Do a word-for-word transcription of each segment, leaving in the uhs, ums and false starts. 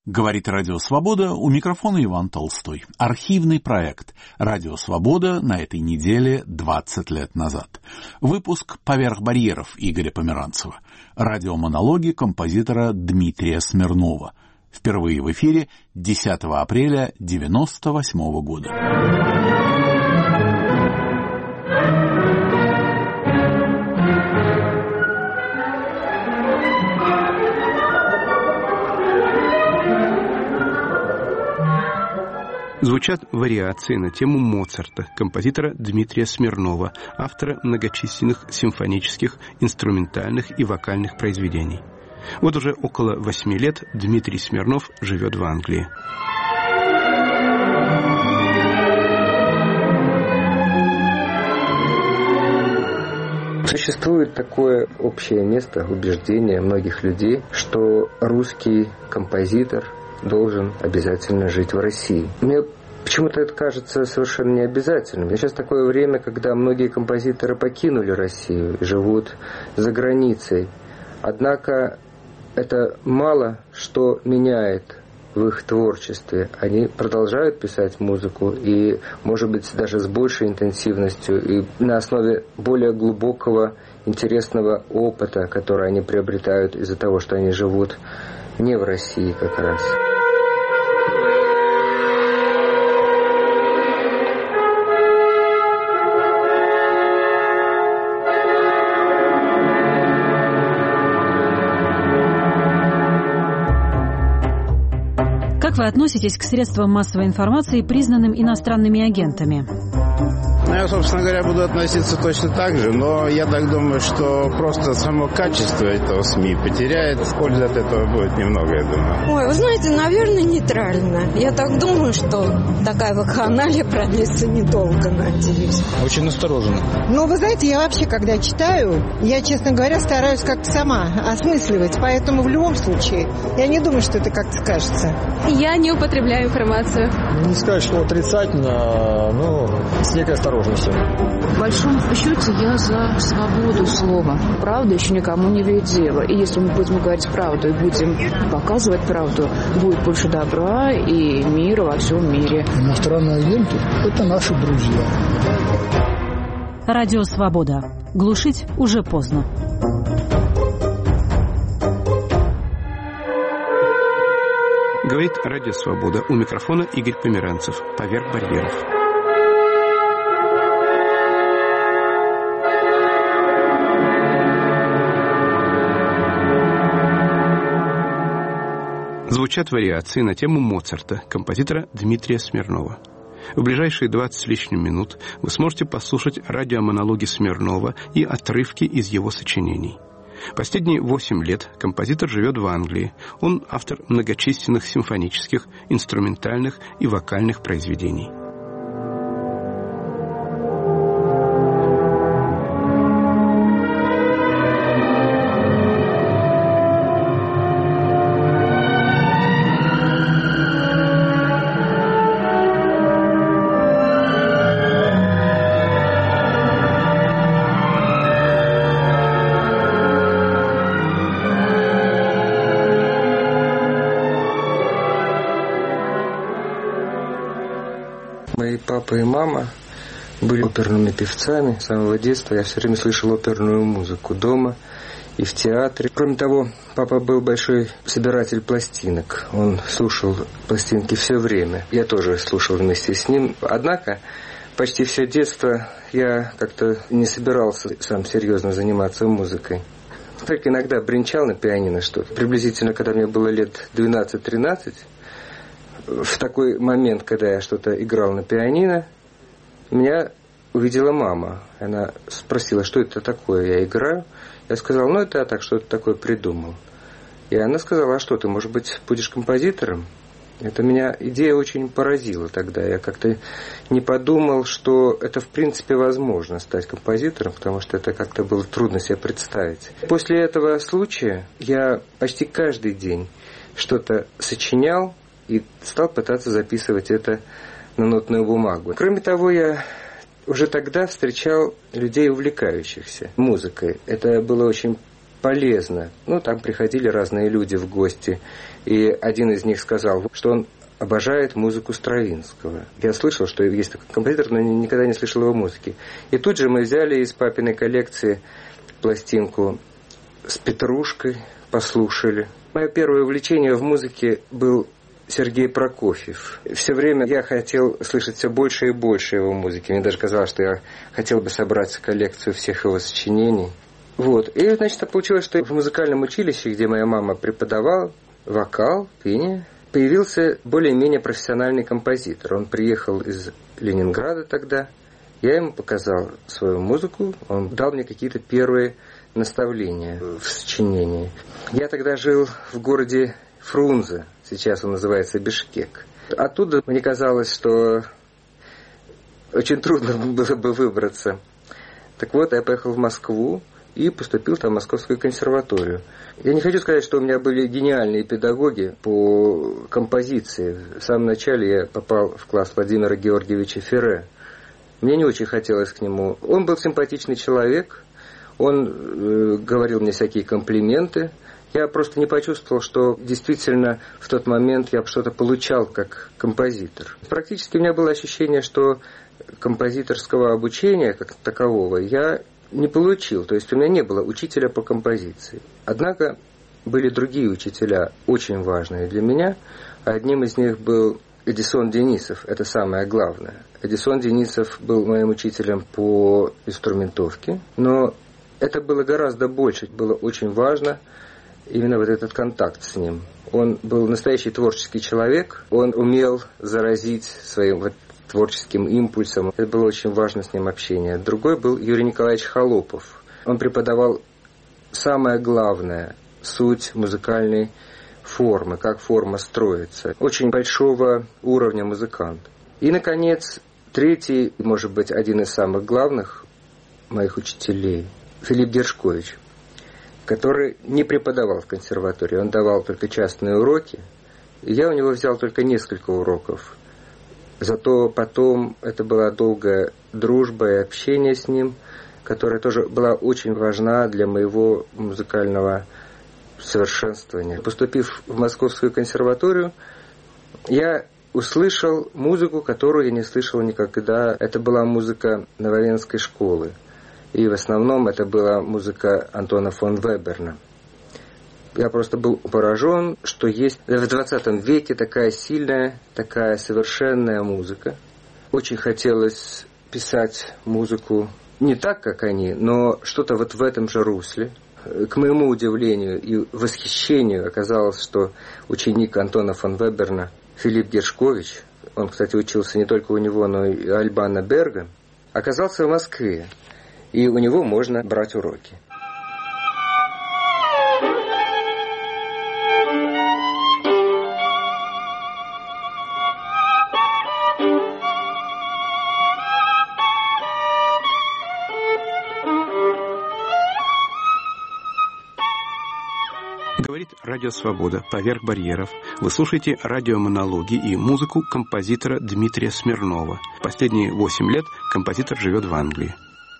Говорит Радио Свобода, у микрофона Иван Толстой. Архивный проект Радио Свобода на этой неделе двадцать лет назад. Выпуск «Поверх барьеров» Игоря Померанцева. Радиомонологи композитора Дмитрия Смирнова. Впервые в эфире десятого апреля девяносто восьмого года. Звучат вариации на тему Моцарта, композитора Дмитрия Смирнова, автора многочисленных симфонических, инструментальных и вокальных произведений. Вот уже около восьми лет Дмитрий Смирнов живет в Англии. Существует такое общее место, убеждение многих людей, что русский композитор должен обязательно жить в России. Мне почему-то это кажется совершенно необязательным. Сейчас такое время, когда многие композиторы покинули Россию и живут за границей. Однако это мало что меняет в их творчестве. Они продолжают писать музыку, и, может быть, даже с большей интенсивностью, и на основе более глубокого, интересного опыта, который они приобретают из-за того, что они живут не в России как раз. Как вы относитесь к средствам массовой информации, признанным иностранными агентами? Я, собственно говоря, буду относиться точно так же, но я так думаю, что просто само качество этого СМИ потеряет. Пользы от этого будет немного, я думаю. Ой, вы знаете, наверное, нейтрально. Я так думаю, что такая вакханалия продлится недолго, надеюсь. Очень осторожно. Ну, вы знаете, я вообще, когда читаю, я, честно говоря, стараюсь как-то сама осмысливать, поэтому в любом случае я не думаю, что это как-то скажется. Я не употребляю информацию. Не сказать, что отрицательно, но с некой осторожностью. В большом счете я за свободу слова. Правда еще никому не вредит дело. И если мы будем говорить правду и будем показывать правду, будет больше добра и мира во всем мире. Иностранные агенты – это наши друзья. Радио Свобода. Глушить уже поздно. Говорит Радио Свобода. У микрофона Игорь Померанцев. Поверх барьеров. Звучат вариации на тему Моцарта, композитора Дмитрия Смирнова. В ближайшие двадцать с лишним минут вы сможете послушать радиомонологи Смирнова и отрывки из его сочинений. Последние восемь лет композитор живет в Англии. Он автор многочисленных симфонических, инструментальных и вокальных произведений. Мои папа и мама были оперными певцами. С самого детства я все время слышал оперную музыку дома и в театре. Кроме того, папа был большой собиратель пластинок. Он слушал пластинки все время. Я тоже слушал вместе с ним. Однако почти все детство я как-то не собирался сам серьезно заниматься музыкой. Только иногда бренчал на пианино что-то. Приблизительно, когда мне было лет двенадцать-тринадцать, в такой момент, когда я что-то играл на пианино, меня увидела мама. Она спросила, что это такое, я играю. Я сказал, ну это я так что-то такое придумал. И она сказала, а что, ты, может быть, будешь композитором? Это меня идея очень поразила тогда. Я как-то не подумал, что это в принципе возможно стать композитором, потому что это как-то было трудно себе представить. После этого случая я почти каждый день что-то сочинял, и стал пытаться записывать это на нотную бумагу. Кроме того, я уже тогда встречал людей, увлекающихся музыкой. Это было очень полезно. Ну, там приходили разные люди в гости, и один из них сказал, что он обожает музыку Стравинского. Я слышал, что есть такой композитор, но никогда не слышал его музыки. И тут же мы взяли из папиной коллекции пластинку с Петрушкой, послушали. Мое первое увлечение в музыке был Сергей Прокофьев. Все время я хотел слышать все больше и больше его музыки. Мне даже казалось, что я хотел бы собрать коллекцию всех его сочинений. Вот. И, значит, получилось, что в музыкальном училище, где моя мама преподавала вокал, пение, появился более-менее профессиональный композитор. Он приехал из Ленинграда тогда. Я ему показал свою музыку. Он дал мне какие-то первые наставления в сочинении. Я тогда жил в городе Фрунзе. Сейчас он называется Бишкек. Оттуда мне казалось, что очень трудно было бы выбраться. Так вот, я поехал в Москву и поступил там в Московскую консерваторию. Я не хочу сказать, что у меня были гениальные педагоги по композиции. В самом начале я попал в класс Владимира Георгиевича Ферре. Мне не очень хотелось к нему. Он был симпатичный человек, он э, говорил мне всякие комплименты. Я просто не почувствовал, что действительно в тот момент я что-то получал как композитор. Практически у меня было ощущение, что композиторского обучения как такового я не получил. То есть у меня не было учителя по композиции. Однако были другие учителя, очень важные для меня. Одним из них был Эдисон Денисов. Это самое главное. Эдисон Денисов был моим учителем по инструментовке. Но это было гораздо больше. Было очень важно именно вот этот контакт с ним. Он был настоящий творческий человек. Он умел заразить своим вот творческим импульсом. Это было очень важно с ним общение. Другой был Юрий Николаевич Холопов. Он преподавал самое главное – суть музыкальной формы, как форма строится. Очень большого уровня музыкант. И, наконец, третий, может быть, один из самых главных моих учителей – Филипп Гершкович, который не преподавал в консерватории. Он давал только частные уроки. И я у него взял только несколько уроков. Зато потом это была долгая дружба и общение с ним, которая тоже была очень важна для моего музыкального совершенствования. Поступив в Московскую консерваторию, я услышал музыку, которую я не слышал никогда. Это была музыка Нововенской школы. И в основном это была музыка Антона фон Веберна. Я просто был поражен, что есть в двадцатом веке такая сильная, такая совершенная музыка. Очень хотелось писать музыку не так, как они, но что-то вот в этом же русле. К моему удивлению и восхищению оказалось, что ученик Антона фон Веберна Филипп Гершкович, он, кстати, учился не только у него, но и у Альбана Берга, оказался в Москве, и у него можно брать уроки. Говорит Радио Свобода, поверх барьеров. Вы слушаете радиомонологи и музыку композитора Дмитрия Смирнова. Последние восемь лет композитор живет в Англии.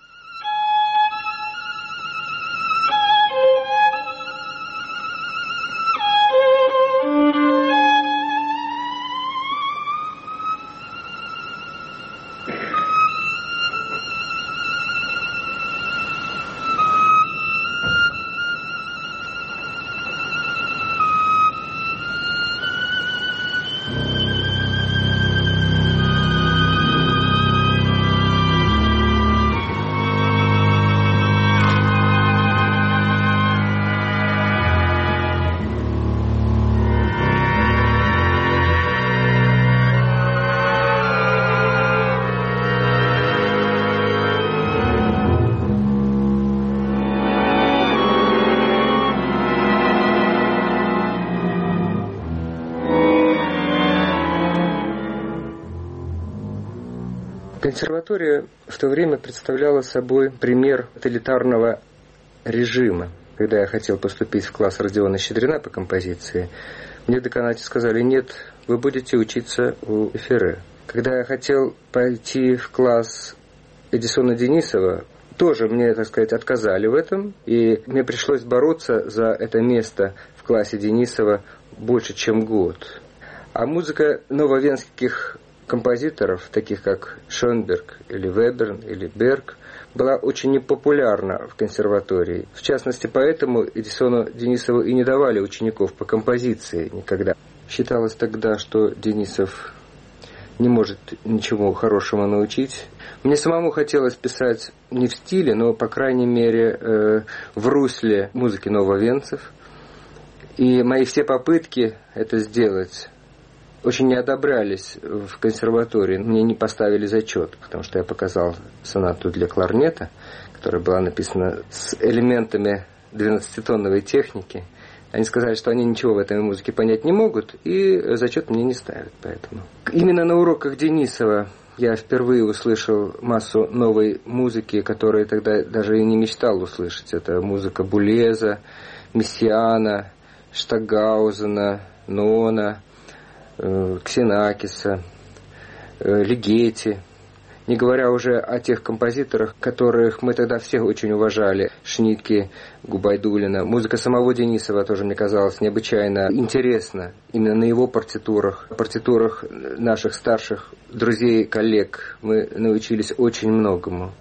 Консерватория в то время представляла собой пример тоталитарного режима. Когда я хотел поступить в класс Родиона Щедрина по композиции, мне в деканате сказали: нет, вы будете учиться у Ферре. Когда я хотел пойти в класс Эдисона Денисова тоже мне, так сказать, отказали в этом, и мне пришлось бороться за это место в классе Денисова больше, чем год. А музыка нововенских композиторов, таких как Шонберг или Веберн или Берг, была очень непопулярна в консерватории. В частности, поэтому Эдисону Денисову и не давали учеников по композиции никогда. Считалось тогда, что Денисов не может ничего хорошего научить. Мне самому хотелось писать не в стиле, но, по крайней мере, э, в русле музыки нововенцев. И мои все попытки это сделать очень не одобрялись в консерватории. Мне не поставили зачет, потому что я показал сонату для кларнета, которая была написана с элементами двенадцатитонновой техники. Они сказали, что они ничего в этой музыке понять не могут, и зачет мне не ставят. Поэтому. Именно на уроках Денисова я впервые услышал массу новой музыки, которую тогда даже и не мечтал услышать. Это музыка Булеза, Мессиана, Штагаузена, Нона, Ксенакиса, Лигетти, не говоря уже о тех композиторах, которых мы тогда всех очень уважали, Шнитке, Губайдуллина. Музыка самого Денисова тоже мне казалась необычайно интересна, именно на его партитурах, партитурах наших старших друзей, коллег мы научились очень многому.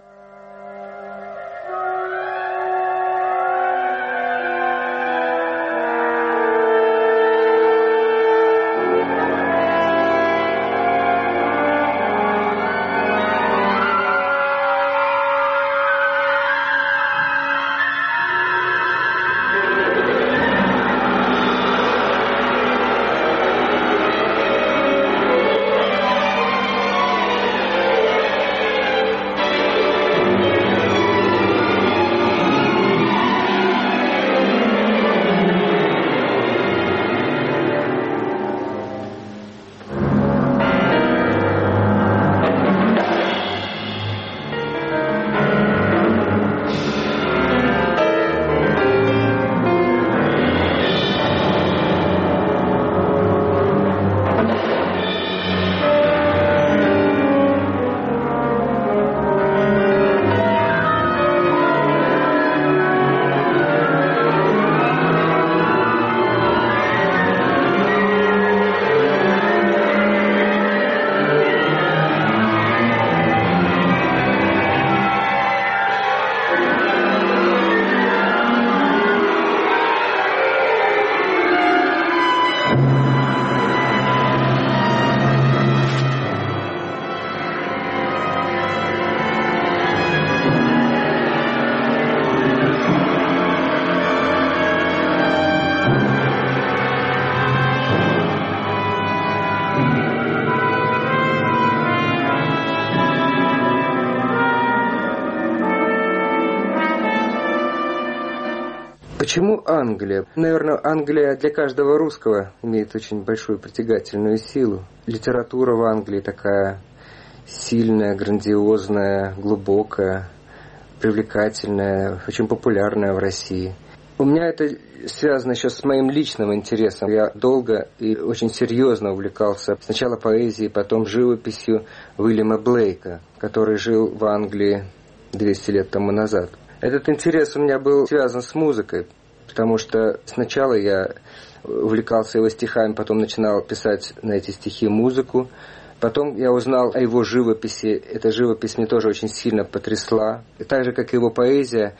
Почему Англия? Наверное, Англия для каждого русского имеет очень большую притягательную силу. Литература в Англии такая сильная, грандиозная, глубокая, привлекательная, очень популярная в России. У меня это связано еще с моим личным интересом. Я долго и очень серьезно увлекался сначала поэзией, потом живописью Уильяма Блейка, который жил в Англии двести лет тому назад. Этот интерес у меня был связан с музыкой, потому что сначала я увлекался его стихами, потом начинал писать на эти стихи музыку. Потом я узнал о его живописи. Эта живопись мне тоже очень сильно потрясла. И так же, как и его поэзия,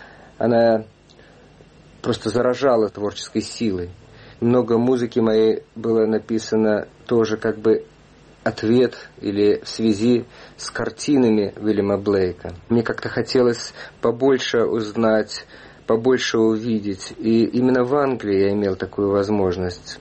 она просто заражала творческой силой. Много музыки моей было написано тоже как бы ответ или в связи с картинами Уильяма Блейка. Мне как-то хотелось побольше узнать, побольше увидеть. И именно в Англии я имел такую возможность.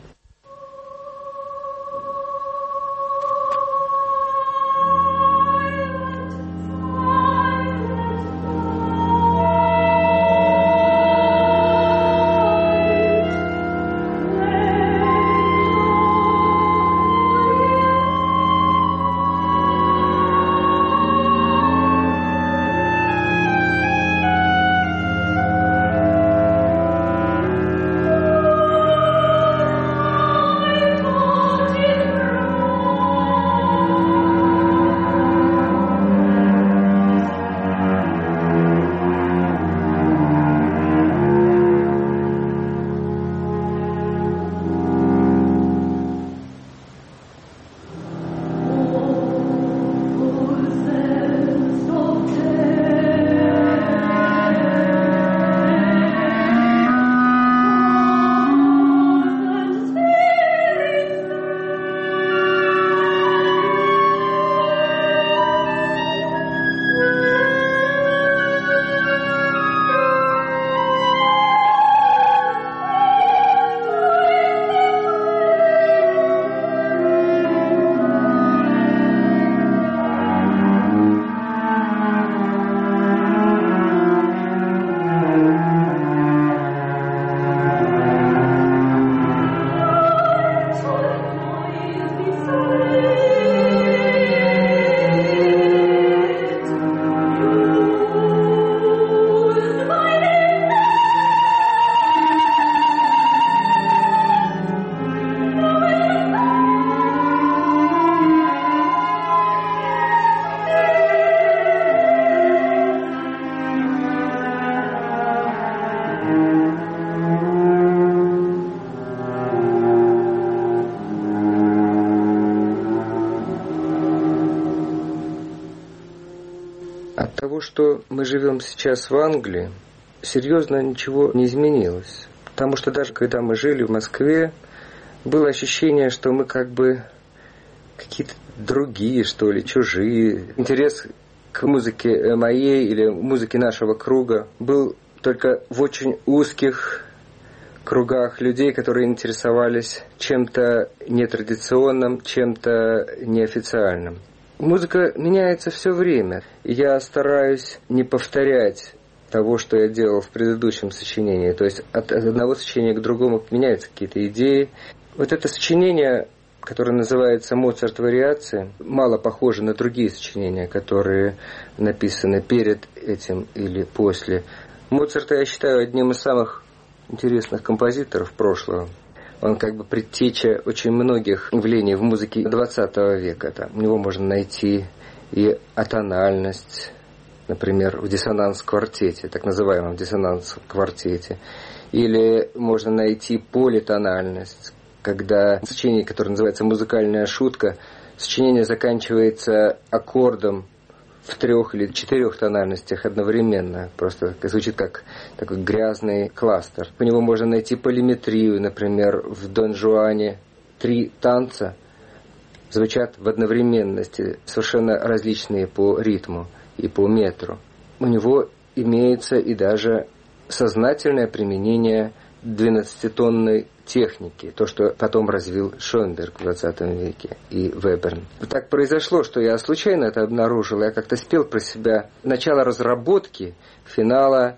От того, что мы живем сейчас в Англии, серьезно ничего не изменилось. Потому что даже когда мы жили в Москве, было ощущение, что мы как бы какие-то другие, что ли, чужие. Интерес к музыке моей или музыке нашего круга был только в очень узких кругах людей, которые интересовались чем-то нетрадиционным, чем-то неофициальным. Музыка меняется все время. Я стараюсь не повторять того, что я делал в предыдущем сочинении. То есть от одного сочинения к другому меняются какие-то идеи. Вот это сочинение, которое называется «Моцарт. Вариации», мало похоже на другие сочинения, которые написаны перед этим или после. Моцарта я считаю одним из самых интересных композиторов прошлого. Он как бы предтеча очень многих явлений в музыке двадцатого века. Там у него можно найти и атональность, например, в диссонанс-квартете, так называемом диссонанс-квартете. Или можно найти политональность, когда сочинение, которое называется «Музыкальная шутка», сочинение заканчивается аккордом в трех или четырех тональностях одновременно. Просто звучит как такой грязный кластер. По нему можно найти полиметрию, например, в «Дон Жуане». Три танца звучат в одновременности, совершенно различные по ритму и по метру. У него имеется и даже сознательное применение двенадцатитонной техники, то, что потом развил Шонберг в двадцатом веке и Веберн. Так произошло, что я случайно это обнаружил. Я как-то спел про себя начало разработки финала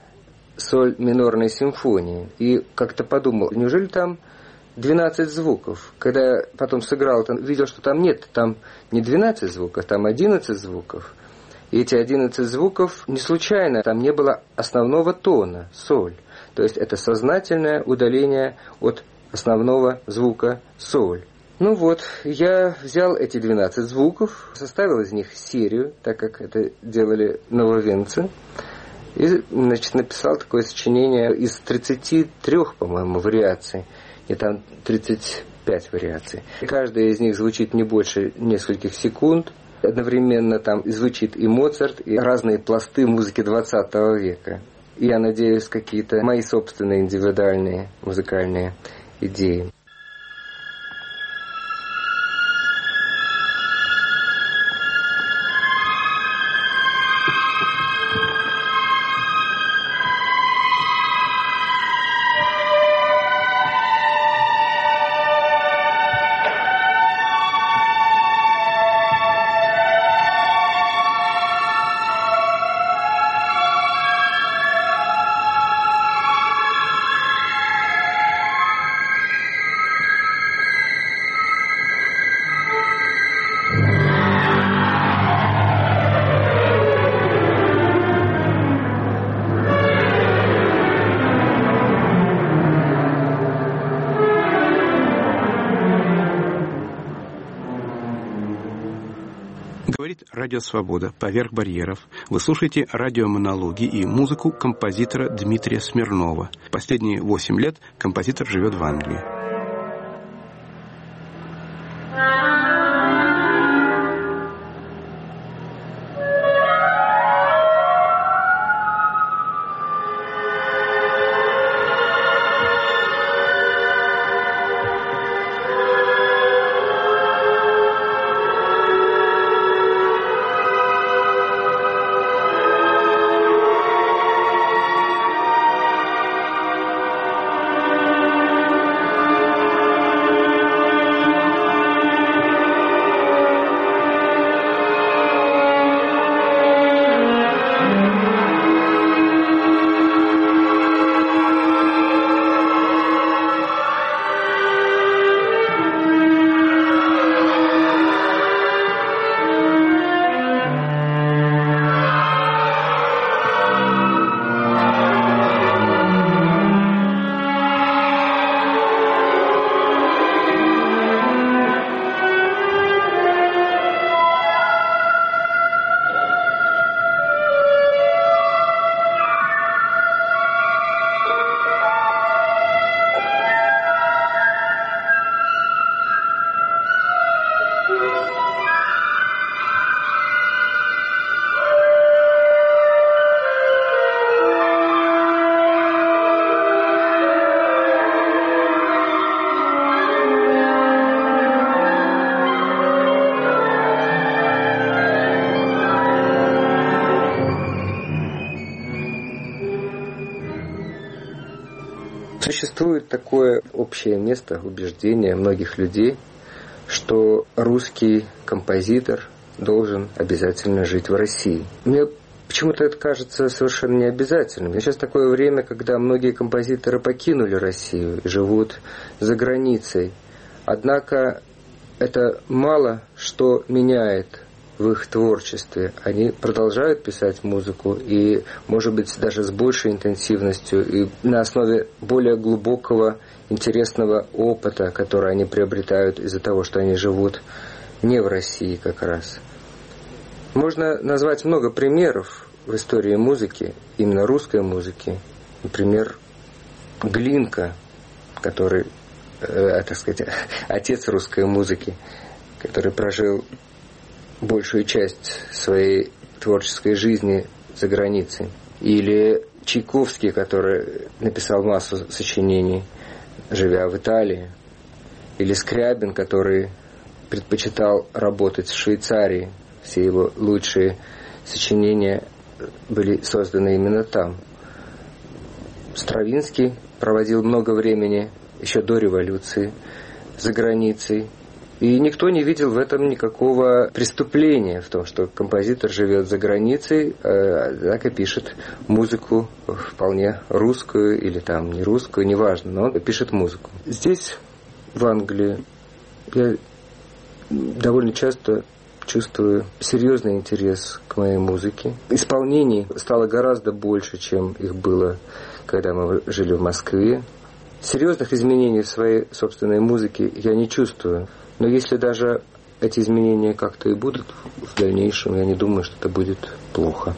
соль минорной симфонии. И как-то подумал, неужели там двенадцать звуков? Когда я потом сыграл, видел, что там нет, там не двенадцать звуков, там одиннадцать звуков. И эти одиннадцать звуков не случайно, там не было основного тона, соль. То есть это сознательное удаление от основного звука соль. Ну вот, я взял эти двенадцать звуков, составил из них серию, так как это делали нововенцы, и, значит, написал такое сочинение из тридцати трёх, по-моему, вариаций, и там тридцать пять вариаций. Каждая из них звучит не больше нескольких секунд. Одновременно там звучит и Моцарт, и разные пласты музыки двадцатого века. И я надеюсь, какие-то мои собственные индивидуальные музыкальные идеи. Радио «Свобода. Поверх барьеров». Вы слушаете радиомонологи и музыку композитора Дмитрия Смирнова. Последние восемь лет композитор живет в Англии. Существует такое общее место, убеждение многих людей, что русский композитор должен обязательно жить в России. Мне почему-то это кажется совершенно необязательным. Сейчас такое время, когда многие композиторы покинули Россию и живут за границей. Однако это мало что меняет в их творчестве. Они продолжают писать музыку, и, может быть, даже с большей интенсивностью, и на основе более глубокого, интересного опыта, который они приобретают из-за того, что они живут не в России как раз. Можно назвать много примеров в истории музыки, именно русской музыки. Например, Глинка, который, э, так сказать, отец русской музыки, который прожил большую часть своей творческой жизни за границей. Или Чайковский, который написал массу сочинений, живя в Италии. Или Скрябин, который предпочитал работать в Швейцарии. Все его лучшие сочинения были созданы именно там. Стравинский проводил много времени, еще до революции, за границей. И никто не видел в этом никакого преступления, в том, что композитор живет за границей, э, так и пишет музыку вполне русскую или там не русскую, неважно, но он пишет музыку. Здесь, в Англии, я довольно часто чувствую серьезный интерес к моей музыке. Исполнений стало гораздо больше, чем их было, когда мы жили в Москве. Серьезных изменений в своей собственной музыке я не чувствую. Но если даже эти изменения как-то и будут в дальнейшем, я не думаю, что это будет плохо.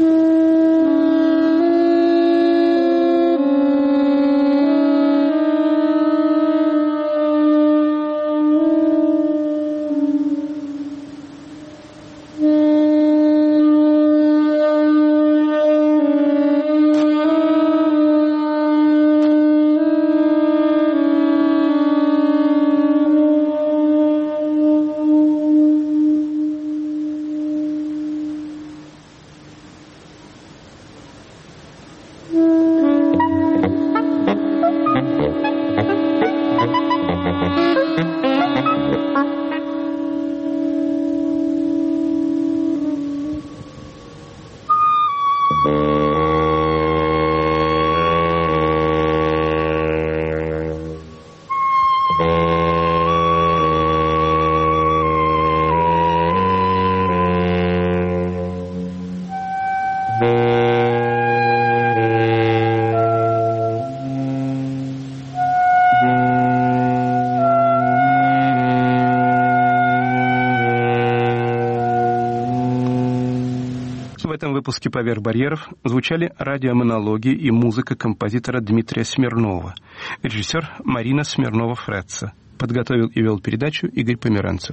В этом выпуске «Поверх барьеров» звучали радиомонологи и музыка композитора Дмитрия Смирнова, режиссер Марина Смирнова-Фретца. Подготовил и вел передачу Игорь Померанцев.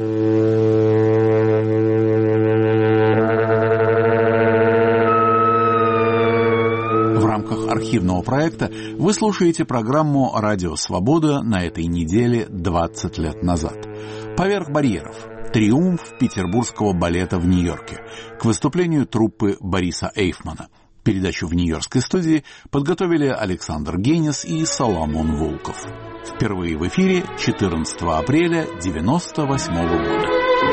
В рамках архивного проекта вы слушаете программу «Радио Свобода» на этой неделе двадцать лет назад. «Поверх барьеров». Триумф петербургского балета в Нью-Йорке к выступлению труппы Бориса Эйфмана. Передачу в нью-йоркской студии подготовили Александр Генис и Соломон Волков. Впервые в эфире четырнадцатого апреля девяносто восьмого года.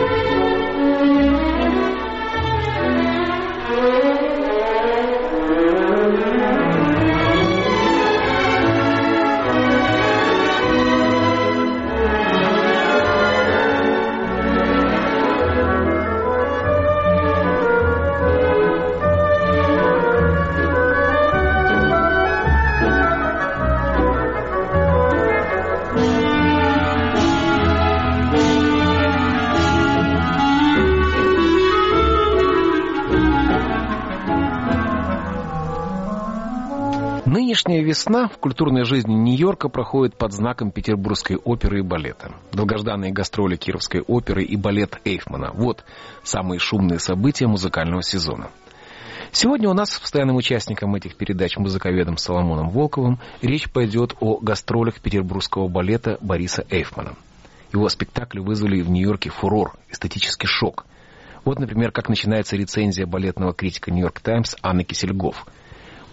Нынешняя весна в культурной жизни Нью-Йорка проходит под знаком Петербургской оперы и балета. Долгожданные гастроли Кировской оперы и балет Эйфмана. Вот самые шумные события музыкального сезона. Сегодня у нас с постоянным участником этих передач, музыковедом Соломоном Волковым, речь пойдет о гастролях петербургского балета Бориса Эйфмана. Его спектакли вызвали в Нью-Йорке фурор, эстетический шок. Вот, например, как начинается рецензия балетного критика «Нью-Йорк Таймс» Анны Кисельгоф.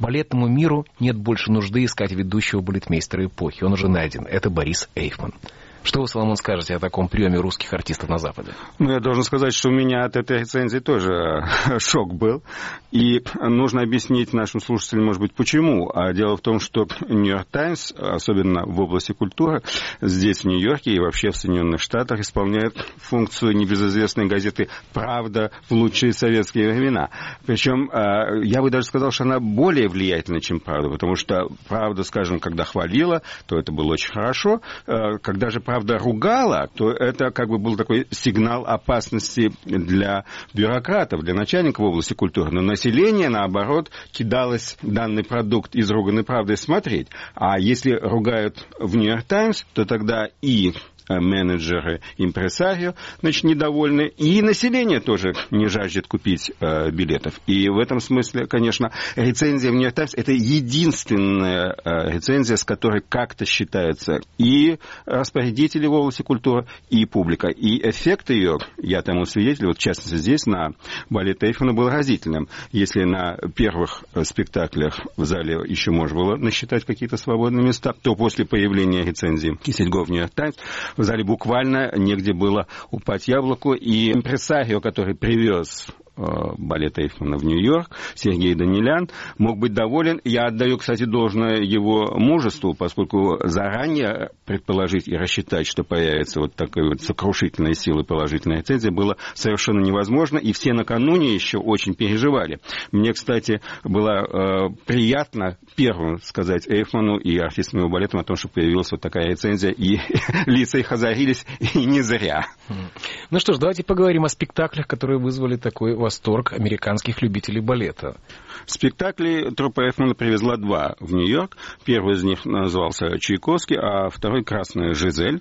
Балетному миру нет больше нужды искать ведущего балетмейстера эпохи. Он уже найден. Это Борис Эйфман. Что вы, Соломон, скажете о таком приеме русских артистов на Западе? Ну, я должен сказать, что у меня от этой рецензии тоже шок был. И нужно объяснить нашим слушателям, может быть, почему. А дело в том, что «Нью-Йорк Таймс», особенно в области культуры, здесь, в Нью-Йорке и вообще в Соединенных Штатах, исполняет функцию небезызвестной газеты «Правда» в лучшие советские времена. Причем, я бы даже сказал, что она более влиятельна, чем «Правда», потому что «Правда», скажем, когда хвалила, то это было очень хорошо. Когда же «Правда» ругала, то это как бы был такой сигнал опасности для бюрократов, для начальников в области культуры. Но население, наоборот, кидалось данный продукт изруганной правдой смотреть. А если ругают в «Нью-Йорк Таймс», то тогда и менеджеры, импресарио, значит, недовольны, и население тоже не жаждет купить э, билетов. И в этом смысле, конечно, рецензия в «Нью-Йорк Таймс» — это единственная э, рецензия, с которой как-то считаются и распорядители в области культуры, и публика. И эффект ее, я тому свидетель, вот в частности здесь, на балете Эйфмана, был разительным. Если на первых спектаклях в зале еще можно было насчитать какие-то свободные места, то после появления рецензии Кисельго в «Нью-Йорк Таймс» в зале буквально негде было упасть яблоку, и импресарио, который привез балет Эйфмана в Нью-Йорк, Сергей Данилян, мог быть доволен. Я отдаю, кстати, должное его мужеству, поскольку заранее предположить и рассчитать, что появится вот такой вот сокрушительной силы положительной рецензии, было совершенно невозможно, и все накануне еще очень переживали. Мне, кстати, было э, приятно первым сказать Эйфману и артистам его балета о том, что появилась вот такая рецензия, и лица их озарились, и не зря. Ну что ж, давайте поговорим о спектаклях, которые вызвали такой восторг американских любителей балета. Спектакли труппа Эйфмана привезла два в Нью-Йорк. Первый из них назывался «Чайковский», а второй «Красная Жизель».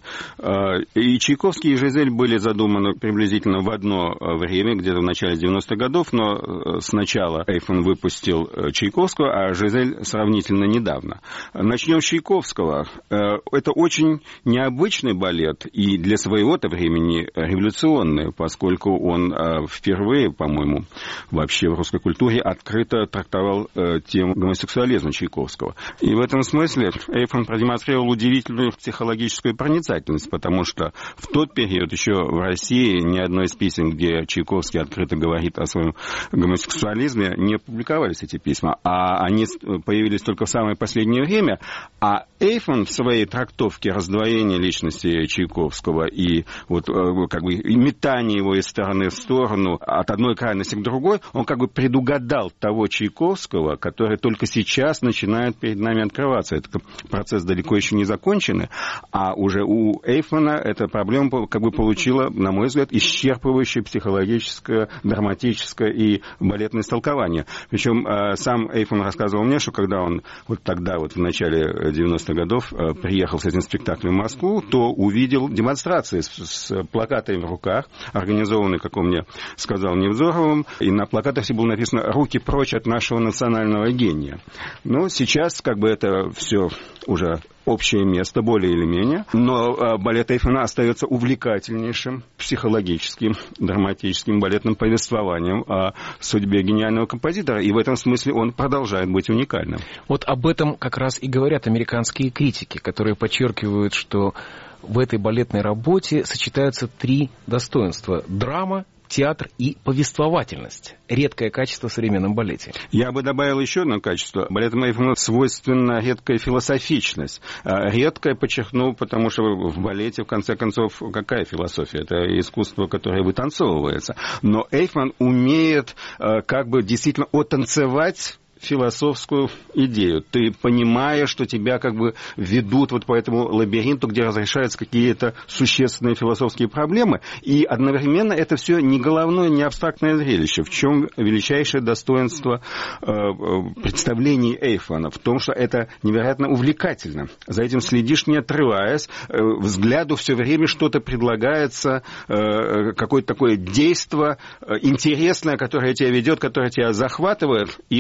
И «Чайковский» и «Жизель» были задуманы приблизительно в одно время, где-то в начале девяностых годов, но сначала Эйфман выпустил «Чайковского», а «Жизель» сравнительно недавно. Начнем с «Чайковского». Это очень необычный балет и для своего-то времени революционный, поскольку он впервые, по-моему, вообще в русской культуре открыто трактовал э, тему гомосексуализма Чайковского. И в этом смысле Эйфман продемонстрировал удивительную психологическую проницательность, потому что в тот период еще в России ни одно из писем, где Чайковский открыто говорит о своем гомосексуализме, не публиковались эти письма, а они появились только в самое последнее время. А Эйфман в своей трактовке раздвоения личности Чайковского и вот э, как бы и метания его из стороны в сторону от одной крайности к другой, он как бы предугадал того Чайковского, который только сейчас начинает перед нами открываться. Этот процесс далеко еще не закончен, а уже у Эйфмана эта проблема как бы получила, на мой взгляд, исчерпывающее психологическое, драматическое и балетное истолкование. Причем сам Эйфман рассказывал мне, что когда он вот тогда, вот в начале девяностых годов, приехал с этим спектаклем в Москву, то увидел демонстрации с, с плакатами в руках, организованные, как он мне сказал, Невзоровым, и на плакатах все было написано «Руки прочь от нашего национального гения». Но сейчас как бы это все уже общее место, более или менее. Но балет Эйфмана остается увлекательнейшим психологическим, драматическим балетным повествованием о судьбе гениального композитора. И в этом смысле он продолжает быть уникальным. Вот об этом как раз и говорят американские критики, которые подчеркивают, что в этой балетной работе сочетаются три достоинства: драма, театр и повествовательность. Редкое качество в современном балете. Я бы добавил еще одно качество. Балету Эйфмана свойственна редкая философичность. Редкая, подчеркну, потому что в балете, в конце концов, какая философия? Это искусство, которое вытанцовывается. Но Эйфман умеет как бы действительно оттанцевать философскую идею. Ты понимаешь, что тебя как бы ведут вот по этому лабиринту, где разрешаются какие-то существенные философские проблемы, и одновременно это все не головное, не абстрактное зрелище. В чем величайшее достоинство э, представлений Эйфмана? В том, что это невероятно увлекательно. За этим следишь, не отрываясь, э, взгляду все время что-то предлагается, э, какое-то такое действие э, интересное, которое тебя ведет, которое тебя захватывает, и как бы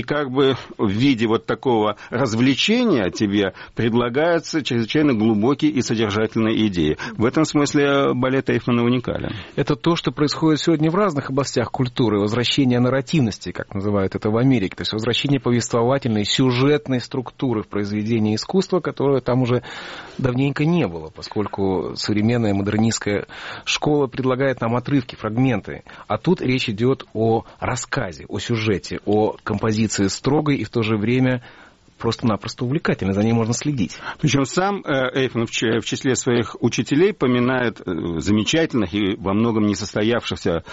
в виде вот такого развлечения тебе предлагаются чрезвычайно глубокие и содержательные идеи. В этом смысле балет Эйфмана уникален. Это то, что происходит сегодня в разных областях культуры. Возвращение нарративности, как называют это в Америке. То есть возвращение повествовательной, сюжетной структуры в произведении искусства, которое там уже давненько не было, поскольку современная модернистская школа предлагает нам отрывки, фрагменты. А тут речь идет о рассказе, о сюжете, о композиции строгой и в то же время просто-напросто увлекательной, за ней можно следить. Причем сам Эйфман в числе своих учителей поминает замечательных и во многом несостоявшихся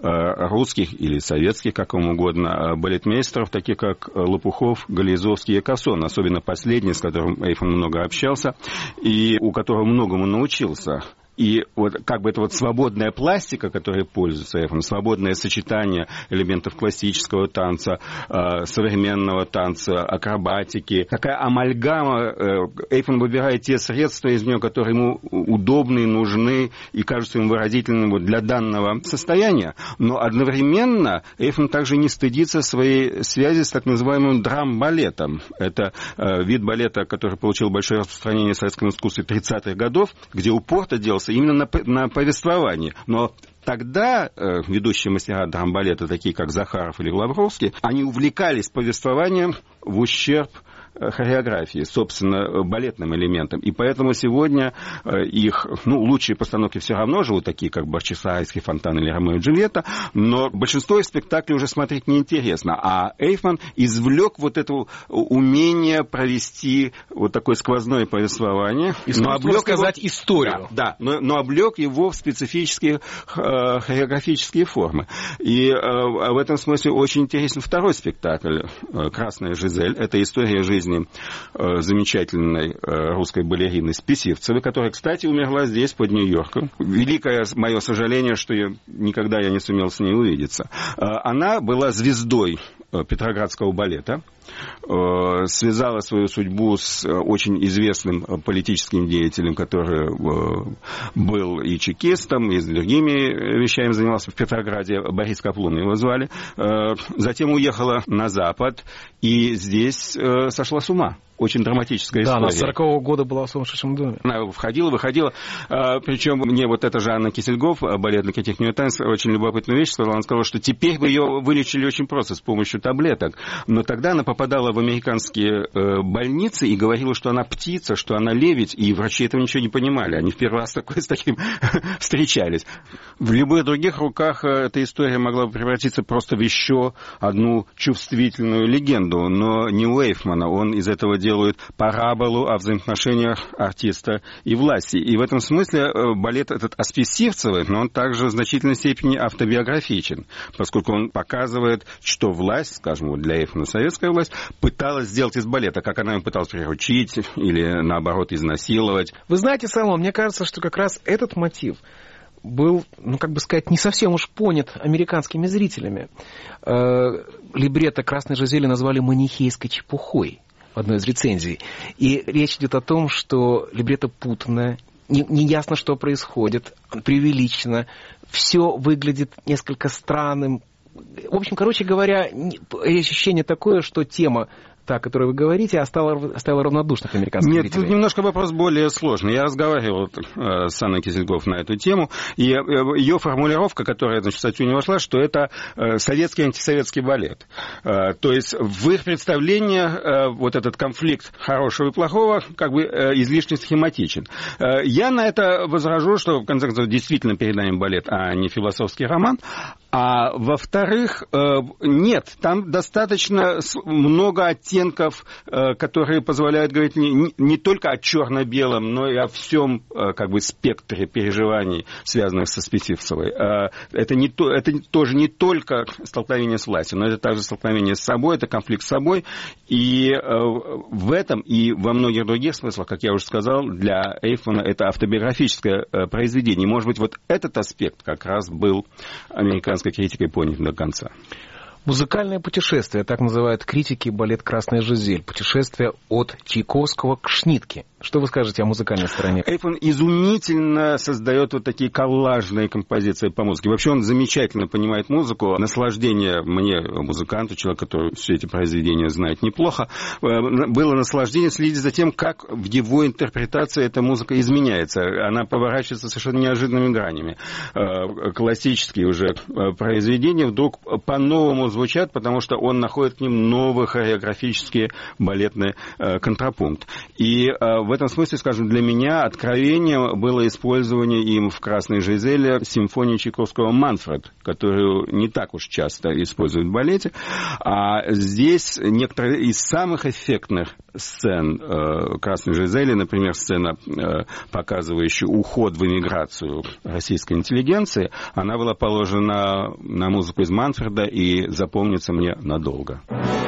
русских или советских, как вам угодно, балетмейстеров, таких как Лопухов, Гализовский и Коссон, особенно последний, с которым Эйфман много общался и у которого многому научился. И вот как бы это вот свободная пластика, которой пользуется Эйфман, свободное сочетание элементов классического танца, э, современного танца, акробатики, такая амальгама. Э, Эйфман выбирает те средства из нее, которые ему удобны, нужны и кажутся ему выразительными вот для данного состояния. Но одновременно Эйфман также не стыдится своей связи с так называемым драм-балетом. Это э, вид балета, который получил большое распространение в советском искусстве тридцатых годов, где упор-то делался именно на, на повествовании. Но тогда э, ведущие мастера драм-балета, такие как Захаров или Лавровский, они увлекались повествованием в ущерб хореографии, собственно, балетным элементом. И поэтому сегодня их, ну, лучшие постановки все равно живут, такие как «Бахчисарайский фонтан» или «Ромео и Джульетта», но большинство из спектаклей уже смотреть неинтересно. А Эйфман извлек вот это умение провести вот такое сквозное повествование. И снова рассказать его... историю. Да, да, но, но облег его в специфические э, хореографические формы. И э, в этом смысле очень интересен второй спектакль «Красная Жизель». Это история жизни замечательной русской балерины Списивцевой, которая, кстати, умерла здесь, под Нью-Йорком. Великое мое сожаление, что я, никогда я не сумел с ней увидеться. Она была звездой Петроградского балета, связала свою судьбу с очень известным политическим деятелем, который был и чекистом, и с другими вещами занимался в Петрограде. Борис Каплун его звали. Затем уехала на Запад и здесь сошла с ума. Очень драматическая история. Да, она с сорокового года была в сумасшедшем доме. Она входила, выходила. Причем мне вот эта же Анна Кисельгоф, балетный критик «Нью-Йорк Таймс», очень любопытную вещь сказала. Она сказала, что теперь бы ее вылечили очень просто, с помощью таблеток. Но тогда она попадала в американские больницы и говорила, что она птица, что она лебедь, и врачи этого ничего не понимали. Они в первый раз такой, с таким встречались. В любых других руках эта история могла бы превратиться просто в еще одну чувствительную легенду. Но не у Эйфмана. Он из этого делает делают параболу о взаимоотношениях артиста и власти. И в этом смысле балет этот о Списивцевой, но он также в значительной степени автобиографичен, поскольку он показывает, что власть, скажем, вот для Эйфмана советская власть, пыталась сделать из балета, как она его пыталась приручить или, наоборот, изнасиловать. Вы знаете, Соломон, мне кажется, что как раз этот мотив был, ну, как бы сказать, не совсем уж понят американскими зрителями. Э, либретто «Красной Жизели» назвали манихейской чепухой в одной из рецензий. И речь идет о том, что либретто путанное, не, не ясно, что происходит, преувеличено, все выглядит несколько странным. В общем, короче говоря, ощущение такое, что тема, та, о которой вы говорите, оставила, оставила равнодушных американских Нет, зрителей. тут немножко вопрос более сложный. Я разговаривал э, с Анной Кисельгоф на эту тему, и э, ее формулировка, которая, значит, в статью не вошла, что это э, советский антисоветский балет. Э, то есть в их представлении э, вот этот конфликт хорошего и плохого как бы э, излишне схематичен. Э, я на это возражу, что, в конце концов, действительно перед нами балет, а не философский роман. А во-вторых, нет, там достаточно много оттенков, которые позволяют говорить не, не только о черно-белом, но и о всем как бы спектре переживаний, связанных со Списивцевой. Это, не то, это тоже не только столкновение с властью, но это также столкновение с собой, это конфликт с собой. И в этом и во многих других смыслах, как я уже сказал, для Эйфмана это автобиографическое произведение. И, может быть, вот этот аспект как раз был американским критикой понят до конца. Музыкальное путешествие, так называют критики балет «Красная Жизель». Путешествие от Чайковского к Шнитке. Что вы скажете о музыкальной стороне? Эйфман изумительно создает вот такие коллажные композиции по музыке. Вообще он замечательно понимает музыку. Наслаждение мне, музыканту, человеку, который все эти произведения знает неплохо, было наслаждение следить за тем, как в его интерпретации эта музыка изменяется. Она поворачивается совершенно неожиданными гранями. Классические уже произведения вдруг по-новому звучат, потому что он находит к ним новый хореографический балетный контрапункт. И в этом смысле, скажем, для меня откровением было использование им в «Красной Жизели» симфонии Чайковского «Манфред», которую не так уж часто используют в балете. А здесь некоторые из самых эффектных сцен э, «Красной Жизели», например, сцена, э, показывающая уход в эмиграцию российской интеллигенции, она была положена на музыку из «Манфреда» и запомнится мне надолго.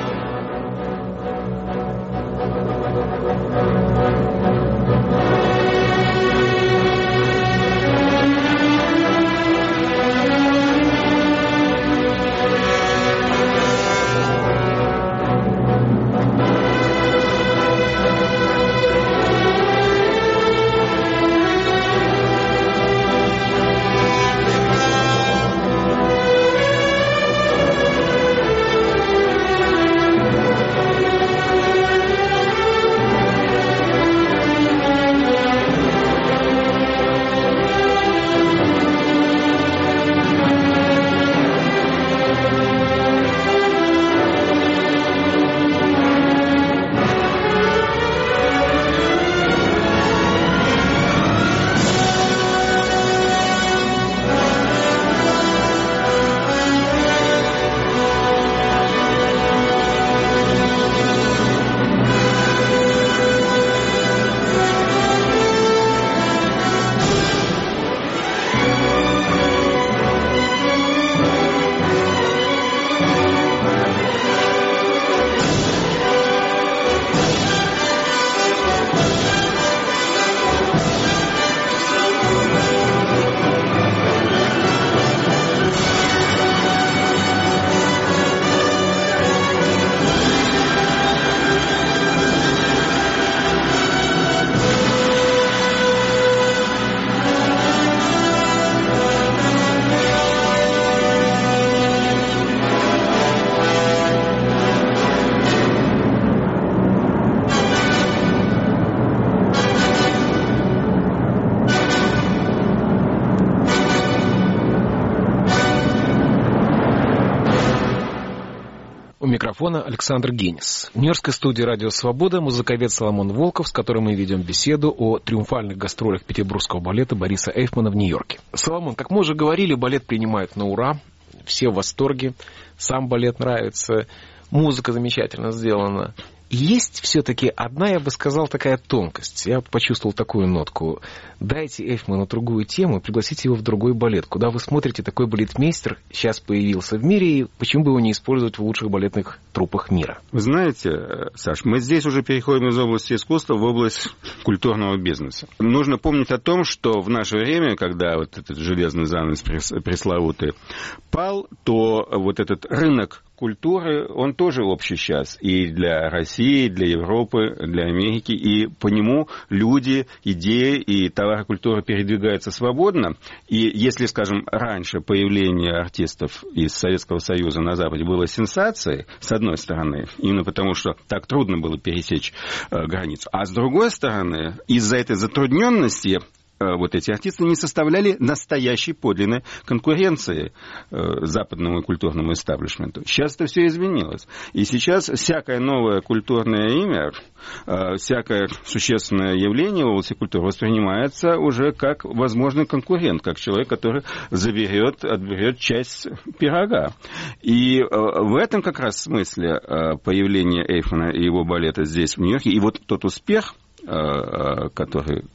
Микрофона Александр Генис. В нью-йоркской студии «Радио Свобода» музыковед Соломон Волков, с которым мы ведем беседу о триумфальных гастролях петербургского балета Бориса Эйфмана в Нью-Йорке. Соломон, как мы уже говорили, балет принимают на ура, все в восторге, сам балет нравится, музыка замечательно сделана. Есть все-таки одна, я бы сказал, такая тонкость. Я почувствовал такую нотку. Дайте Эйфману другую тему и пригласите его в другой балет. Куда вы смотрите, такой балетмейстер сейчас появился в мире, и почему бы его не использовать в лучших балетных труппах мира? Вы знаете, Саш, мы здесь уже переходим из области искусства в область культурного бизнеса. Нужно помнить о том, что в наше время, когда вот этот железный занавес пресловутый пал, то вот этот рынок культуры, он тоже общий сейчас и для России, и для Европы, для Америки, и по нему люди, идеи и товары культуры передвигаются свободно. И если, скажем, раньше появление артистов из Советского Союза на Западе было сенсацией, с одной стороны, именно потому что так трудно было пересечь э, границу, а с другой стороны, из-за этой затрудненности вот эти артисты не составляли настоящей подлинной конкуренции э, западному культурному эстаблишменту. Сейчас это все изменилось. И сейчас всякое новое культурное имя, э, всякое существенное явление в области культуры воспринимается уже как возможный конкурент, как человек, который заберет, отберет часть пирога. И э, в этом как раз смысле э, появления Эйфмана и его балета здесь, в Нью-Йорке, и вот тот успех, э, который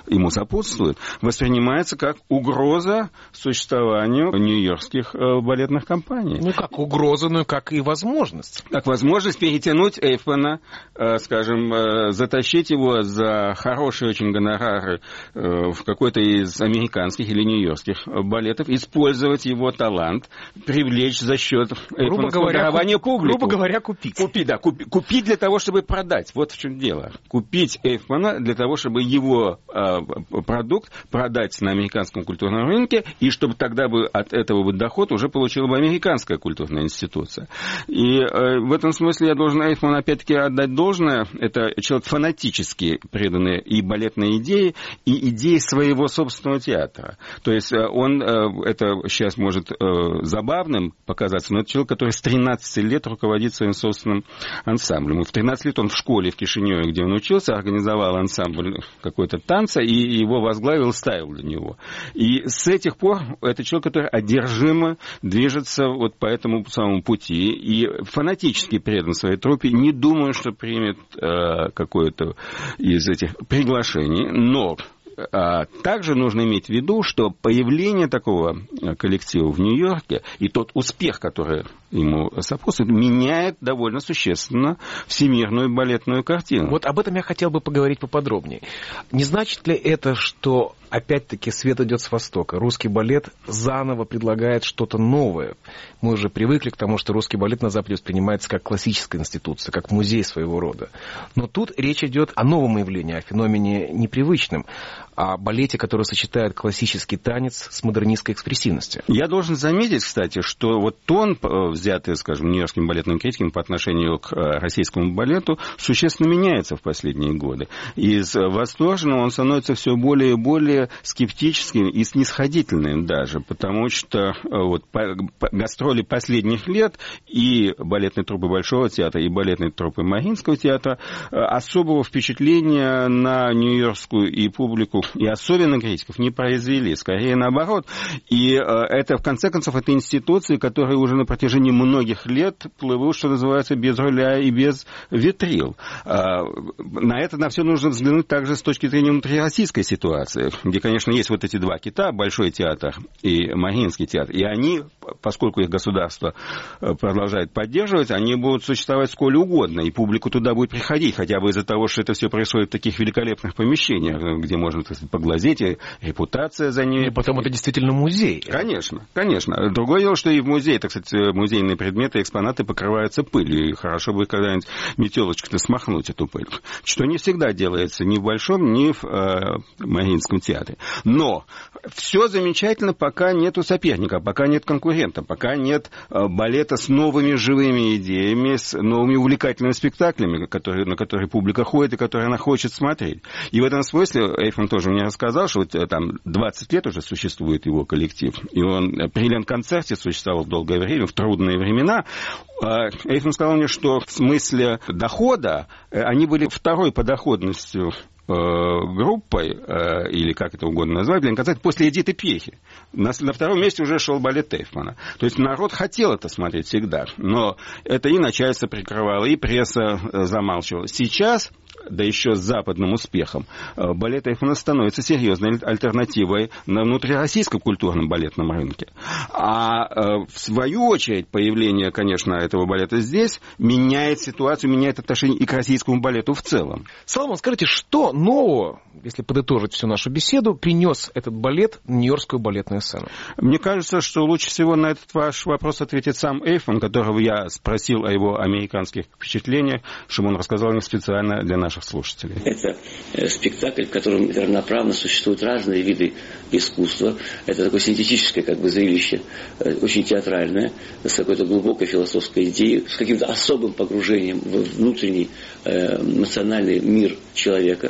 ему сопутствует, воспринимается как угроза существованию нью-йоркских э, балетных компаний. Ну, как угроза, но как и возможность. Как возможность перетянуть Эйфмана, э, скажем, э, затащить его за хорошие очень гонорары э, в какой-то из американских или нью-йоркских балетов, использовать его талант, привлечь за счет Эйфмана формирования публики. Грубо говоря, купить. Купить, да, купить, купить для того, чтобы продать. Вот в чем дело. Купить Эйфмана для того, чтобы его э, продукт продать на американском культурном рынке, и чтобы тогда бы от этого бы доход уже получила бы американская культурная институция. И э, в этом смысле я должен Эйфману опять-таки отдать должное. Это человек фанатически преданный и балетной идее, и идее своего собственного театра. То есть он, э, это сейчас может э, забавным показаться, но это человек, который с тринадцати лет руководит своим собственным ансамблем. И в тринадцать лет он в школе в Кишиневе, где он учился, организовал ансамбль какой-то танца, и его возглавил, ставил для него. И с этих пор это человек, который одержимо движется вот по этому самому пути, и фанатически предан своей труппе, не думаю, что примет э, какое-то из этих приглашений, но А также нужно иметь в виду, что появление такого коллектива в Нью-Йорке и тот успех, который ему сопутствует, меняет довольно существенно всемирную балетную картину. Вот об этом я хотел бы поговорить поподробнее. Не значит ли это, что опять-таки свет идет с востока? Русский балет заново предлагает что-то новое. Мы уже привыкли к тому, что русский балет на Западе воспринимается как классическая институция, как музей своего рода. Но тут речь идет о новом явлении, о феномене непривычном, о балете, который сочетает классический танец с модернистской экспрессивностью. Я должен заметить, кстати, что вот тон, взятый, скажем, нью-йоркским балетным критиком по отношению к российскому балету, существенно меняется в последние годы. Из восторженного он становится все более и более скептическим и снисходительным даже, потому что вот, по, по, гастроли последних лет и балетной труппы Большого театра, и балетной труппы Мариинского театра особого впечатления на нью-йоркскую и публику, и особенно критиков, не произвели, скорее наоборот. И это, в конце концов, это институции, которые уже на протяжении многих лет плывут, что называется, без руля и без ветрил. На это, на все нужно взглянуть также с точки зрения внутрироссийской ситуации, где, конечно, есть вот эти два кита, Большой театр и Мариинский театр, и они, поскольку их государство продолжает поддерживать, они будут существовать сколь угодно, и публику туда будет приходить, хотя бы из-за того, что это все происходит в таких великолепных помещениях, где можно, так сказать, поглазеть, и репутация за ней. И потом это действительно музей. Конечно, конечно. Другое дело, что и в музее, так сказать, музейные предметы, экспонаты покрываются пылью, и хорошо бы когда-нибудь метелочкой смахнуть эту пыль, что не всегда делается ни в Большом, ни в э, Мариинском театре. Но все замечательно, пока нету соперника, пока нет конкурента, пока нет э, балета с новыми живыми идеями, с новыми увлекательными спектаклями, которые, на которые публика ходит и которые она хочет смотреть. И в этом смысле Эйфман тоже мне рассказал, что вот, там двадцать лет уже существует его коллектив, и он при Ленконцерте существовал долгое время, в трудные времена. Эйфман сказал мне, что в смысле дохода они были второй по доходности группой, или как это угодно назвать, Ленконцерт, после Эдиты Пьехи. На, на втором месте уже шел балет Эйфмана. То есть народ хотел это смотреть всегда, но это и начальство прикрывало, и пресса замалчивала. Сейчас, да еще с западным успехом, балет Эйфмана становится серьезной альтернативой на внутрироссийском культурном балетном рынке. А в свою очередь появление, конечно, этого балета здесь меняет ситуацию, меняет отношение и к российскому балету в целом. Соломон, скажите, что нового, если подытожить всю нашу беседу, принес этот балет в нью-йоркскую балетную сцену? Мне кажется, что лучше всего на этот ваш вопрос ответит сам Эйфман, которого я спросил о его американских впечатлениях, чтобы он рассказал мне специально для наших слушателей. Это спектакль, в котором равноправно существуют разные виды искусства. Это такое синтетическое как бы зрелище, очень театральное, с какой-то глубокой философской идеей, с каким-то особым погружением в внутренний э, эмоциональный мир человека.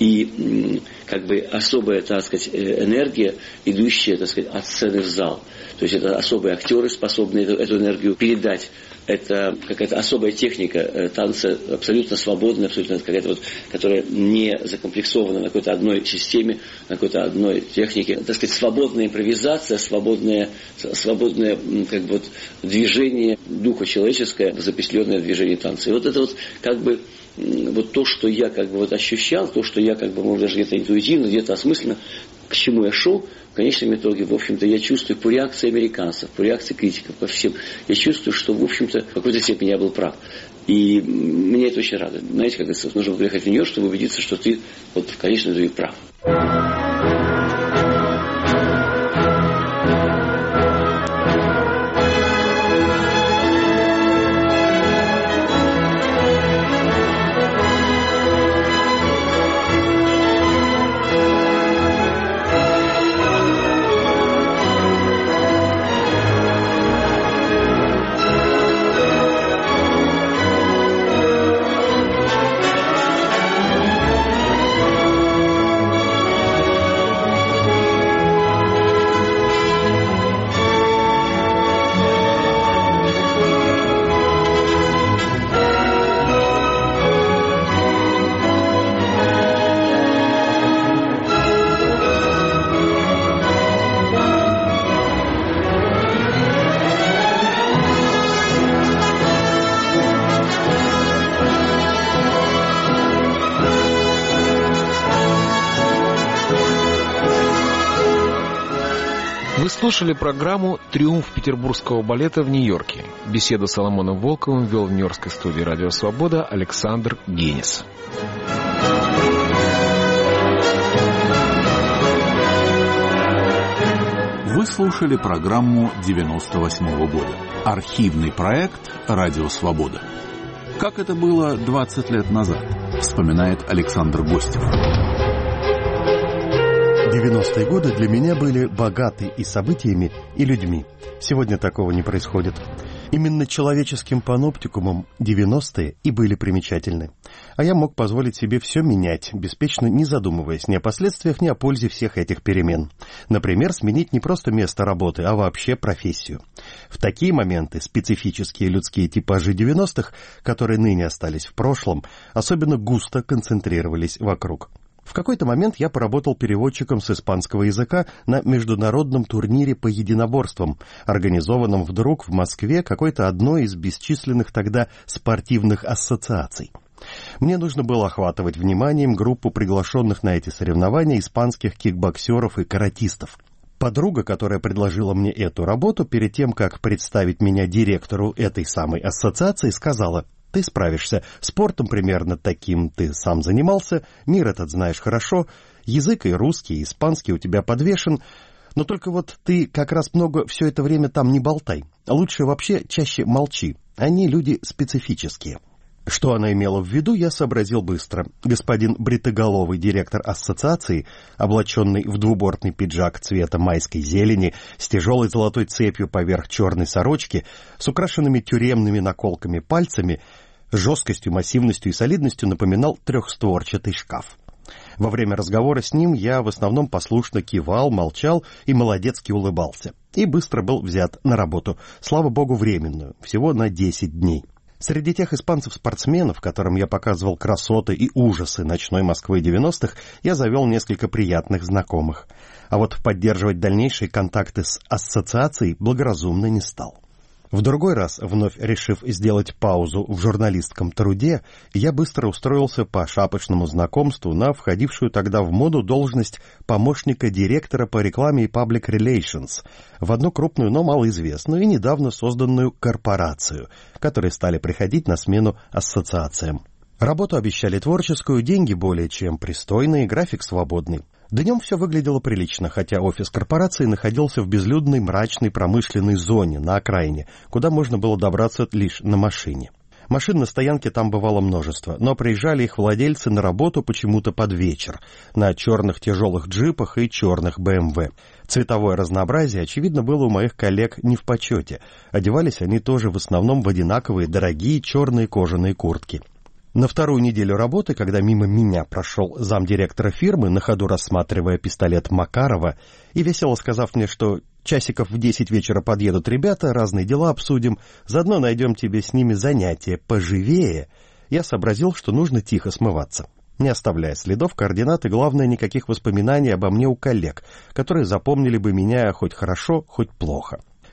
И как бы особая, так сказать, энергия, идущая, так сказать, от сцены в зал. То есть это особые актеры, способные эту, эту энергию передать. Это какая-то особая техника танца, абсолютно свободная, абсолютно какая-то вот, которая не закомплексована на какой-то одной системе, на какой-то одной технике. Так сказать, свободная импровизация, свободное, свободное как бы, вот, движение духа человеческое, запечатленное в движении танца. И вот это вот как бы вот то, что я как бы вот ощущал, то, что я как бы, может, даже где-то интуитивно, где-то осмысленно, к чему я шел, в конечном итоге, в общем-то, я чувствую по реакции американцев, по реакции критиков, по всем, я чувствую, что, в общем-то, в какой-то степени я был прав. И мне это очень радует. Знаете, как это, нужно приехать в Нью-Йорк, чтобы убедиться, что ты, вот, в конечном итоге, прав. Слушали программу «Триумф петербургского балета в Нью-Йорке». Беседу с Соломоном Волковым вел в нью-йоркской студии «Радио Свобода» Александр Генис. Вы слушали программу девяносто восьмого года. Архивный проект «Радио Свобода». Как это было двадцать лет назад, вспоминает Александр Гостев. девяностые годы для меня были богаты и событиями, и людьми. Сегодня такого не происходит. Именно человеческим паноптикумом девяностые и были примечательны. А я мог позволить себе все менять, беспечно не задумываясь ни о последствиях, ни о пользе всех этих перемен. Например, сменить не просто место работы, а вообще профессию. В такие моменты специфические людские типажи девяностых, которые ныне остались в прошлом, особенно густо концентрировались вокруг. В какой-то момент я поработал переводчиком с испанского языка на международном турнире по единоборствам, организованном вдруг в Москве какой-то одной из бесчисленных тогда спортивных ассоциаций. Мне нужно было охватывать вниманием группу приглашенных на эти соревнования испанских кикбоксеров и каратистов. Подруга, которая предложила мне эту работу, перед тем, как представить меня директору этой самой ассоциации, сказала: «Ты справишься. Спортом примерно таким ты сам занимался, мир этот знаешь хорошо, язык и русский, и испанский у тебя подвешен, но только вот ты как раз много все это время там не болтай. Лучше вообще чаще молчи. Они люди специфические». Что она имела в виду, я сообразил быстро. Господин бритоголовый директор ассоциации, облаченный в двубортный пиджак цвета майской зелени, с тяжелой золотой цепью поверх черной сорочки, с украшенными тюремными наколками пальцами, жесткостью, массивностью и солидностью напоминал трехстворчатый шкаф. Во время разговора с ним я в основном послушно кивал, молчал и молодецки улыбался. И быстро был взят на работу, слава богу, временную, всего на десять дней. Среди тех испанцев-спортсменов, которым я показывал красоты и ужасы ночной Москвы девяностых, я завел несколько приятных знакомых. А вот поддерживать дальнейшие контакты с ассоциацией благоразумно не стал. В другой раз, вновь решив сделать паузу в журналистском труде, я быстро устроился по шапочному знакомству на входившую тогда в моду должность помощника директора по рекламе и Public Relations в одну крупную, но малоизвестную и недавно созданную корпорацию, которые стали приходить на смену ассоциациям. Работу обещали творческую, деньги более чем пристойные, график свободный. Днем все выглядело прилично, хотя офис корпорации находился в безлюдной мрачной промышленной зоне на окраине, куда можно было добраться лишь на машине. Машин на стоянке там бывало множество, но приезжали их владельцы на работу почему-то под вечер, на черных тяжелых джипах и черных бэ эм вэ. Цветовое разнообразие, очевидно, было у моих коллег не в почете. Одевались они тоже в основном в одинаковые дорогие черные кожаные куртки. На вторую неделю работы, когда мимо меня прошел замдиректора фирмы, на ходу рассматривая пистолет Макарова, и весело сказав мне, что часиков в десять вечера подъедут ребята, разные дела обсудим, заодно найдем тебе с ними занятие поживее, я сообразил, что нужно тихо смываться, не оставляя следов, координат и, главное, никаких воспоминаний обо мне у коллег, которые запомнили бы меня хоть хорошо, хоть плохо.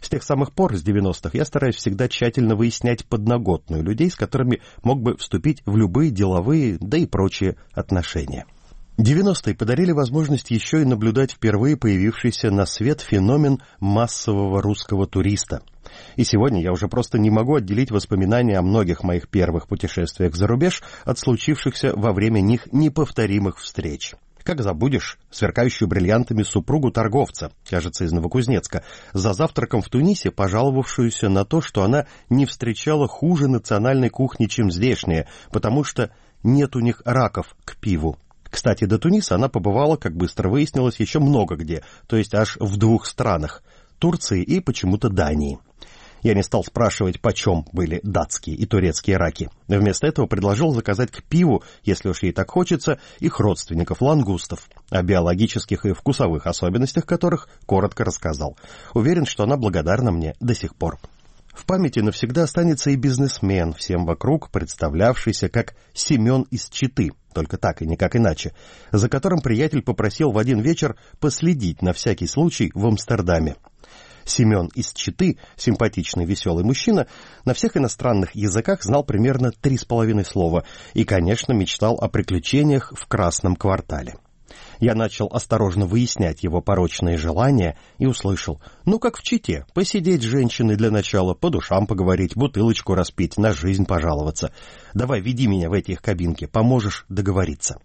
С тех самых пор, с девяностых, я стараюсь всегда тщательно выяснять подноготную людей, с которыми мог бы вступить в любые деловые, да и прочие отношения. девяностые подарили возможность еще и наблюдать впервые появившийся на свет феномен массового русского туриста. И сегодня я уже просто не могу отделить воспоминания о многих моих первых путешествиях за рубеж от случившихся во время них неповторимых встреч. Как забудешь сверкающую бриллиантами супругу торговца, кажется, из Новокузнецка, за завтраком в Тунисе, пожаловавшуюся на то, что она не встречала хуже национальной кухни, чем здешняя, потому что нет у них раков к пиву. Кстати, до Туниса она побывала, как быстро выяснилось, еще много где, то есть аж в двух странах – Турции и почему-то Дании. Я не стал спрашивать, почем были датские и турецкие раки. Вместо этого предложил заказать к пиву, если уж ей так хочется, их родственников лангустов, о биологических и вкусовых особенностях которых коротко рассказал. Уверен, что она благодарна мне до сих пор. В памяти навсегда останется и бизнесмен, всем вокруг представлявшийся как Семен из Читы, только так и никак иначе, за которым приятель попросил в один вечер последить на всякий случай в Амстердаме. Семен из Читы, симпатичный, веселый мужчина, на всех иностранных языках знал примерно три с половиной слова и, конечно, мечтал о приключениях в Красном квартале. Я начал осторожно выяснять его порочные желания и услышал: ну, как в Чите, посидеть с женщиной для начала, по душам поговорить, бутылочку распить, на жизнь пожаловаться. Давай, веди меня в эти их кабинки, поможешь договориться.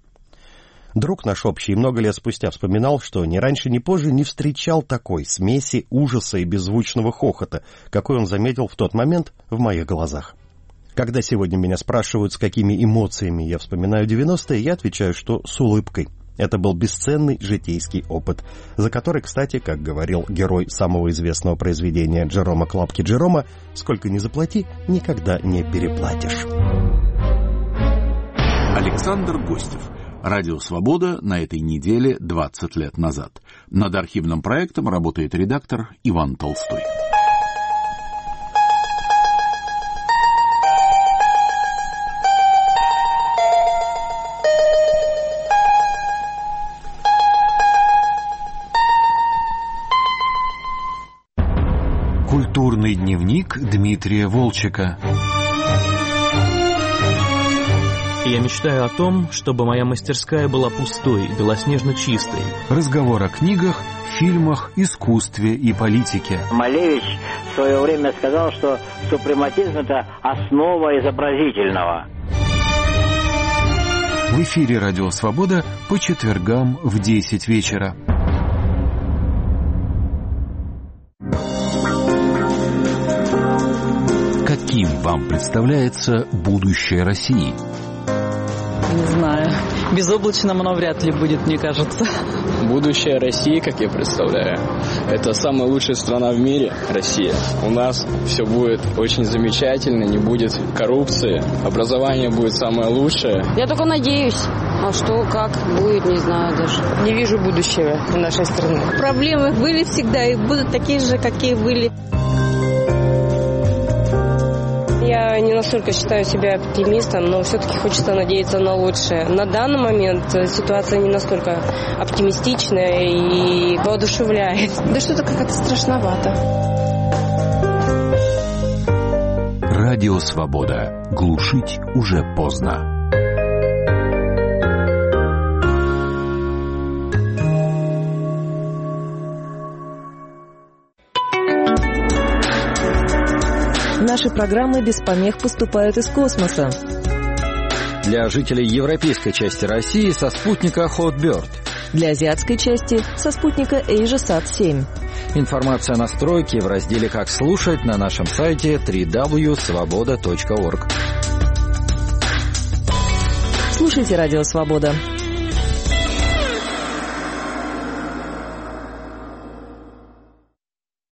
Друг наш общий много лет спустя вспоминал, что ни раньше, ни позже не встречал такой смеси ужаса и беззвучного хохота, какой он заметил в тот момент в моих глазах. Когда сегодня меня спрашивают, с какими эмоциями я вспоминаю девяностые, я отвечаю, что с улыбкой. Это был бесценный житейский опыт, за который, кстати, как говорил герой самого известного произведения Джерома Клапки Джерома, сколько ни заплати, никогда не переплатишь. Александр Гостев. Радио «Свобода» на этой неделе двадцать лет назад. Над архивным проектом работает редактор Иван Толстой. Культурный дневник Дмитрия Волчека. Я мечтаю о том, чтобы моя мастерская была пустой, белоснежно чистой. Разговор о книгах, фильмах, искусстве и политике. Малевич в свое время сказал, что супрематизм – это основа изобразительного. В эфире «Радио Свобода» по четвергам в десять вечера. Каким вам представляется будущее России? Не знаю. Безоблачным оно вряд ли будет, мне кажется. Будущее России, как я представляю, это самая лучшая страна в мире, Россия. У нас все будет очень замечательно, не будет коррупции, образование будет самое лучшее. Я только надеюсь. А что, как будет, не знаю даже. Не вижу будущего нашей страны. Проблемы были всегда и будут такие же, какие были. Я не настолько считаю себя оптимистом, но все-таки хочется надеяться на лучшее. На данный момент ситуация не настолько оптимистичная и воодушевляет. Да что-то как-то страшновато. Радио «Свобода». Глушить уже поздно. Наши программы без помех поступают из космоса. Для жителей европейской части России со спутника Hotbird. Для азиатской части со спутника AsiaSat семь. Информация о настройке в разделе «Как слушать» на нашем сайте дабл ю дабл ю дабл ю точка свобода точка орг. Слушайте «Радио Свобода».